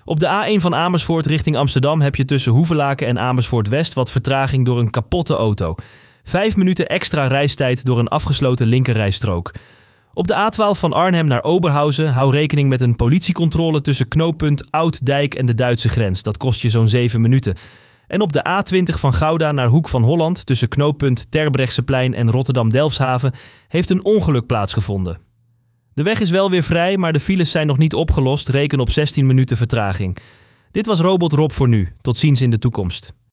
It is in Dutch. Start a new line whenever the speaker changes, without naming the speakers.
Op de A1 van Amersfoort richting Amsterdam heb je tussen Hoevelaken en Amersfoort West wat vertraging door een kapotte auto. 5 minuten extra reistijd door een afgesloten linkerrijstrook. Op de A12 van Arnhem naar Oberhausen hou rekening met een politiecontrole tussen knooppunt Oud-Dijk en de Duitse grens. Dat kost je zo'n 7 minuten. En op de A20 van Gouda naar Hoek van Holland tussen knooppunt Terbrechtseplein en Rotterdam-Delfshaven heeft een ongeluk plaatsgevonden. De weg is wel weer vrij, maar de files zijn nog niet opgelost. Reken op 16 minuten vertraging. Dit was Robot Rob voor nu. Tot ziens in de toekomst.